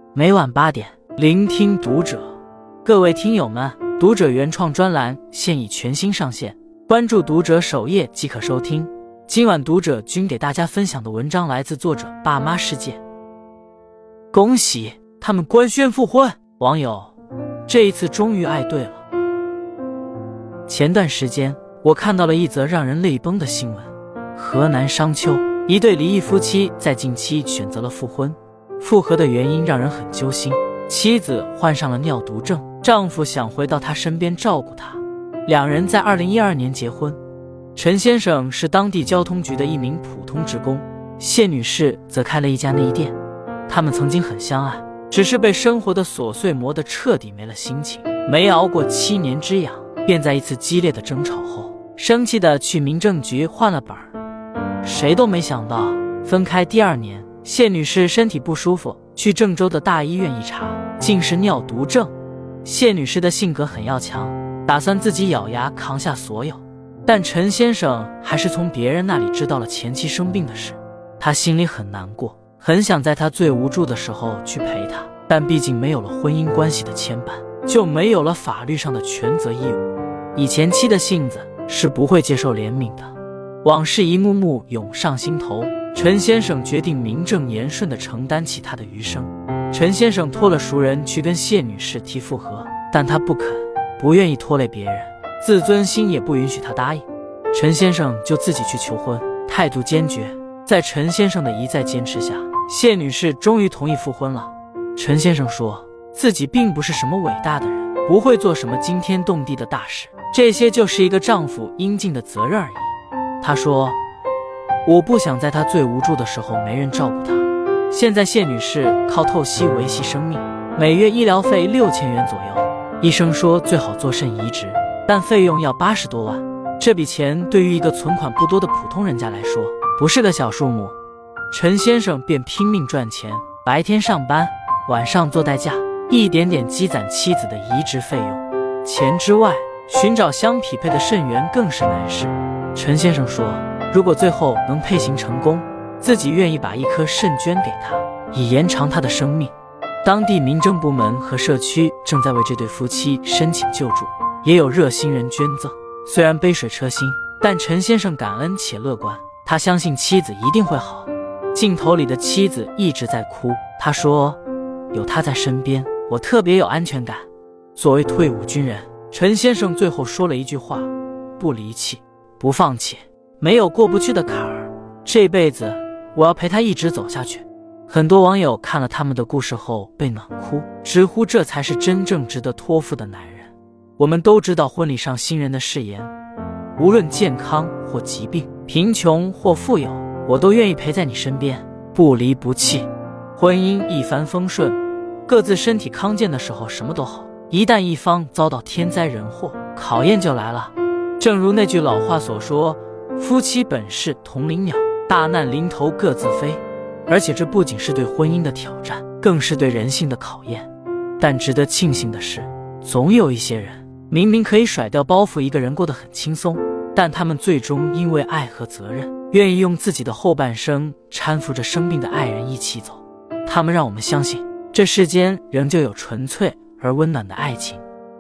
每晚8点，聆听读者。各位听友们，读者原创专栏现已全新上线，关注读者首页即可收听。今晚读者君给大家分享的文章来自作者爸妈世界。恭喜他们官宣复婚，网友这一次终于爱对了。前段时间我看到了一则让人泪崩的新闻，河南商丘一对离异夫妻在近期选择了复婚，复合的原因让人很揪心。妻子患上了尿毒症，丈夫想回到她身边照顾她。两人在2012年结婚。陈先生是当地交通局的一名普通职工，谢女士则开了一家内衣店。他们曾经很相爱，只是被生活的琐碎磨得彻底没了心情，没熬过7年之痒，便在一次激烈的争吵后，生气地去民政局换了本儿。谁都没想到，分开第2年，谢女士身体不舒服，去郑州的大医院一查，竟是尿毒症。谢女士的性格很要强，打算自己咬牙扛下所有，但陈先生还是从别人那里知道了前妻生病的事。他心里很难过，很想在她最无助的时候去陪她，但毕竟没有了婚姻关系的牵绊，就没有了法律上的权责义务。以前妻的性子是不会接受怜悯的。往事一幕幕涌上心头，陈先生决定名正言顺地承担起他的余生。陈先生托了熟人去跟谢女士提复合，但他不肯，不愿意拖累别人，自尊心也不允许他答应。陈先生就自己去求婚，态度坚决。在陈先生的一再坚持下，谢女士终于同意复婚了。陈先生说自己并不是什么伟大的人，不会做什么惊天动地的大事，这些就是一个丈夫应尽的责任而已。他说，我不想在她最无助的时候没人照顾她。现在谢女士靠透析维系生命，每月医疗费6000元左右，医生说最好做肾移植，但费用要80多万。这笔钱对于一个存款不多的普通人家来说不是个小数目。陈先生便拼命赚钱，白天上班，晚上做代驾，一点点积攒妻子的移植费用。钱之外，寻找相匹配的肾源更是难事。陈先生说，如果最后能配型成功，自己愿意把1颗肾捐给他，以延长他的生命。当地民政部门和社区正在为这对夫妻申请救助，也有热心人捐赠。虽然杯水车薪，但陈先生感恩且乐观，他相信妻子一定会好。镜头里的妻子一直在哭，他说，有他在身边，我特别有安全感。作为退伍军人，陈先生最后说了一句话，不离弃，不放弃，没有过不去的坎儿，这辈子我要陪他一直走下去。很多网友看了他们的故事后被暖哭，直呼这才是真正值得托付的男人。我们都知道婚礼上新人的誓言，无论健康或疾病，贫穷或富有，我都愿意陪在你身边，不离不弃。婚姻一帆风顺，各自身体康健的时候什么都好，一旦一方遭到天灾人祸，考验就来了。正如那句老话所说，夫妻本是同林鸟，大难临头各自飞。而且这不仅是对婚姻的挑战，更是对人性的考验。但值得庆幸的是，总有一些人明明可以甩掉包袱，一个人过得很轻松，但他们最终因为爱和责任，愿意用自己的后半生搀扶着生病的爱人一起走。他们让我们相信，这世间仍旧有纯粹而温暖的爱情。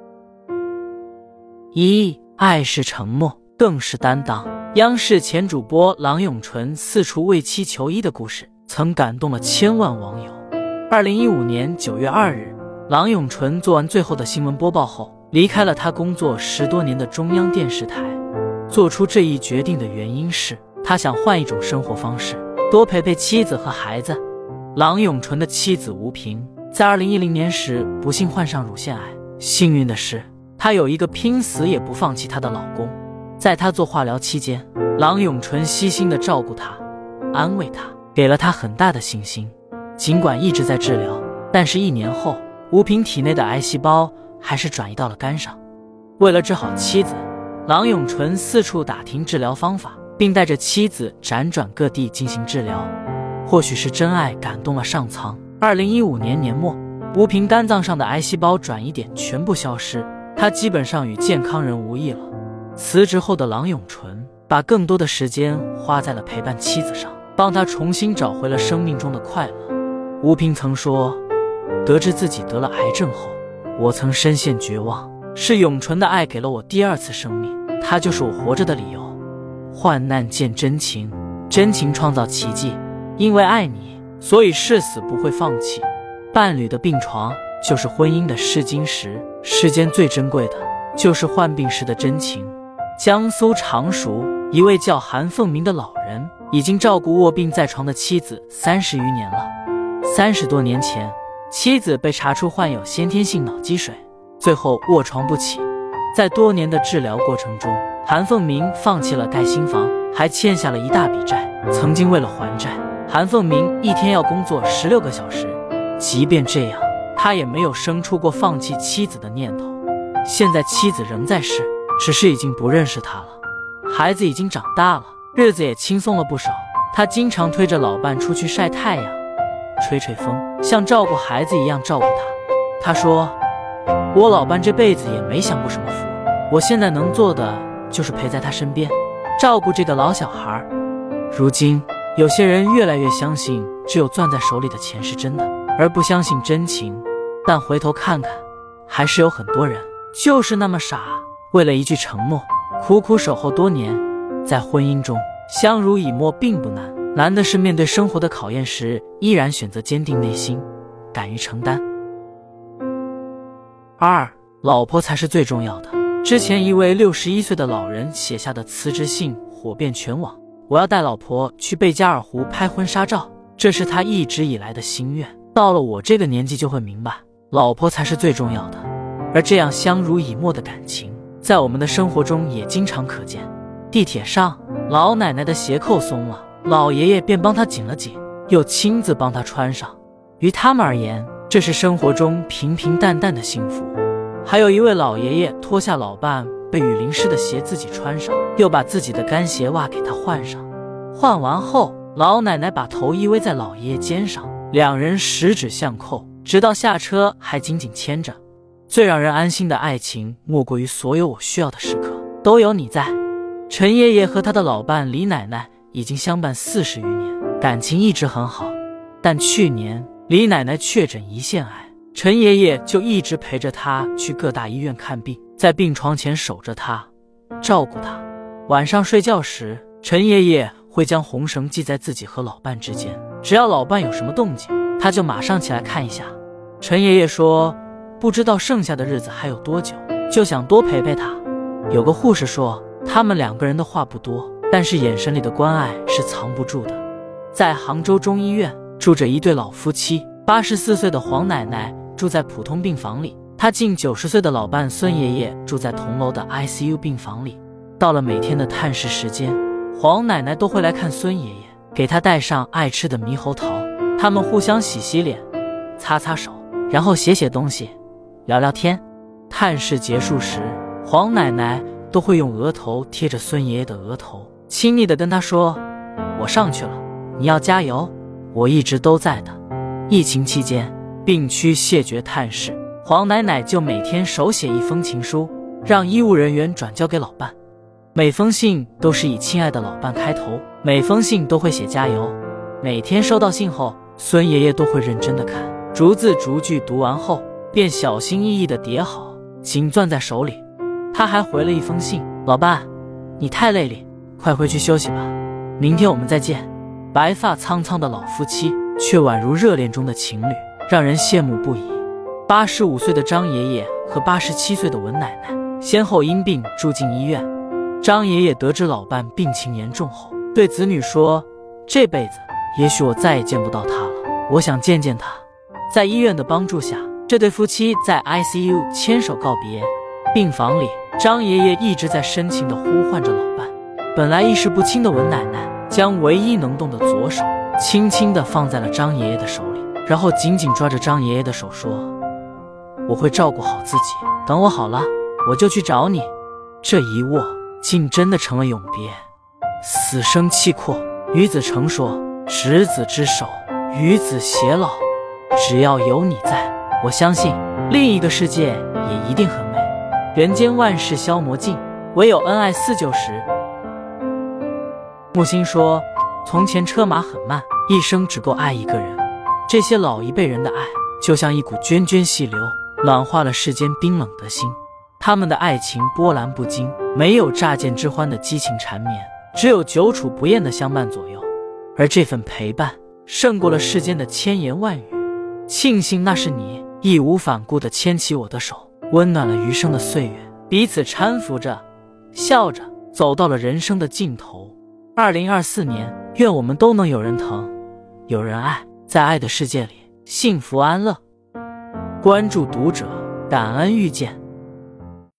爱是承诺，更是担当。央视前主播郎永淳四处为妻求医的故事，曾感动了千万网友。2015年9月2日，郎永淳做完最后的新闻播报后，离开了他工作10多年的中央电视台。做出这一决定的原因是，他想换一种生活方式，多陪陪妻子和孩子。郎永淳的妻子吴萍，在2010年时不幸患上乳腺癌，幸运的是，她有一个拼死也不放弃她的老公。在她做化疗期间，郎永淳悉心地照顾她，安慰她，给了她很大的信心。尽管一直在治疗，但是1年后，吴萍体内的癌细胞还是转移到了肝上。为了治好妻子，郎永淳四处打听治疗方法，并带着妻子辗转各地进行治疗。或许是真爱感动了上苍，2015年年末，吴萍肝脏上的癌细胞转移点全部消失，她基本上与健康人无异了。辞职后的郎永淳把更多的时间花在了陪伴妻子上，帮她重新找回了生命中的快乐。吴萍曾说， 得知自己得了癌症后，我曾深陷绝望，是永纯的爱给了我第二次生命，它就是我活着的理由。患难见真情，真情创造奇迹。因为爱你，所以誓死不会放弃。伴侣的病床就是婚姻的试金石，世间最珍贵的就是患病时的真情。江苏常熟一位叫韩凤鸣的老人，已经照顾卧病在床的妻子30余年了。30多年前，妻子被查出患有先天性脑积水，最后卧床不起。在多年的治疗过程中，韩凤鸣放弃了盖新房，还欠下了一大笔债。曾经为了还债，韩凤鸣一天要工作16个小时，即便这样，他也没有生出过放弃妻子的念头。现在妻子仍在世，只是已经不认识他了。孩子已经长大了，日子也轻松了不少。他经常推着老伴出去晒太阳、吹吹风，像照顾孩子一样照顾他。他说，我老伴这辈子也没享过什么福，我现在能做的就是陪在他身边，照顾这个老小孩。如今有些人越来越相信只有攥在手里的钱是真的，而不相信真情。但回头看看，还是有很多人就是那么傻，为了一句承诺苦苦守候多年。在婚姻中相濡以沫并不难，难的是面对生活的考验时依然选择坚定内心，敢于承担。2. 老婆才是最重要的。之前一位61岁的老人写下的辞职信火遍全网，我要带老婆去贝加尔湖拍婚纱照，这是他一直以来的心愿。到了我这个年纪就会明白，老婆才是最重要的。而这样相濡以沫的感情，在我们的生活中也经常可见。地铁上，老奶奶的鞋扣松了，老爷爷便帮她紧了紧，又亲自帮她穿上。于他们而言，这是生活中平平淡淡的幸福。还有一位老爷爷脱下老伴被雨淋湿的鞋自己穿上，又把自己的干鞋袜给他换上。换完后，老奶奶把头依偎在老爷爷肩上，两人十指相扣，直到下车还紧紧牵着。最让人安心的爱情，莫过于所有我需要的时刻都有你在。陈爷爷和他的老伴李奶奶已经相伴40余年，感情一直很好。但去年李奶奶确诊胰腺癌，陈爷爷就一直陪着她去各大医院看病，在病床前守着她，照顾她。晚上睡觉时，陈爷爷会将红绳系在自己和老伴之间，只要老伴有什么动静，他就马上起来看一下。陈爷爷说，不知道剩下的日子还有多久，就想多陪陪他。有个护士说，他们2个人的话不多，但是眼神里的关爱是藏不住的。在杭州中医院住着一对老夫妻，84岁的黄奶奶住在普通病房里，她近90岁的老伴孙爷爷住在同楼的 ICU 病房里。到了每天的探视时间，黄奶奶都会来看孙爷爷，给他带上爱吃的猕猴桃。他们互相洗脸，擦擦手，然后写东西，聊聊天。探视结束时，黄奶奶都会用额头贴着孙爷爷的额头，亲昵地跟他说，我上去了，你要加油，我一直都在的。疫情期间，病区谢绝探视，黄奶奶就每天手写一封情书，让医务人员转交给老伴。每封信都是以亲爱的老伴开头，每封信都会写加油。每天收到信后，孙爷爷都会认真地看，逐字逐句读完后，便小心翼翼地叠好，紧攥在手里。他还回了一封信，老伴，你太累了，快回去休息吧，明天我们再见。白发苍苍的老夫妻，却宛如热恋中的情侣，让人羡慕不已。85岁的张爷爷和87岁的文奶奶，先后因病住进医院。张爷爷得知老伴病情严重后，对子女说，这辈子也许我再也见不到他了，我想见见他。在医院的帮助下，这对夫妻在 ICU 牵手告别。病房里，张爷爷一直在深情地呼唤着老伴。本来意识不清的文奶奶将唯一能动的左手轻轻地放在了张爷爷的手里，然后紧紧抓着张爷爷的手说，我会照顾好自己，等我好了我就去找你。这一握竟真的成了永别。死生契阔，与子成说，执子之手，与子偕老。只要有你在，我相信另一个世界也一定很美。人间万事消磨尽，唯有恩爱似旧时。木心说，从前车马很慢，一生只够爱一个人。这些老一辈人的爱， 就像一股涓涓细流，暖化了世间冰冷的心。他们的爱情波澜不惊，没有乍见之欢的激情缠绵，只有久处不厌的相伴左右。而这份陪伴胜过了世间的千言万语。庆幸那是你义无反顾地牵起我的手，温暖了余生的岁月，彼此搀扶着，笑着走到了人生的尽头。2024年，愿我们都能有人疼，有人爱，在爱的世界里幸福安乐。关注读者，感恩遇见。